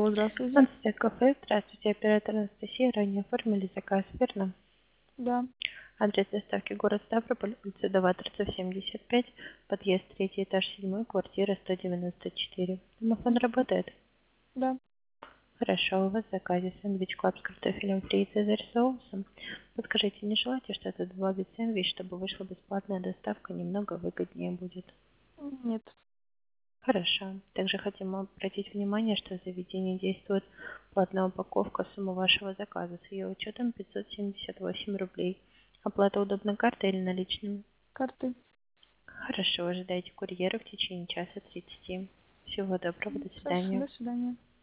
Алло, здравствуйте. Анастасия кафе. Здравствуйте, оператор Анастасия. Ранее оформили заказ, верно? Да, Адрес доставки город Ставрополь, улица Даваторцев, 75, подъезд 3 этаж 7, квартира 194. Домофон работает? да. Хорошо, у вас в заказе сэндвич клаб с картофелем фри и цезарь соусом. Подскажите, не желаете что-то добавить в сэндвич, чтобы вышла бесплатная доставка, немного выгоднее будет? Нет. Хорошо. Также хотим обратить внимание, что в заведении действует платная упаковка. Сумма вашего заказа с ее учетом 578 рублей. Оплата удобной картой или наличными? Карты. Хорошо. Ожидайте курьера в течение часа 30. Всего доброго. До Хорошо, свидания. до свидания.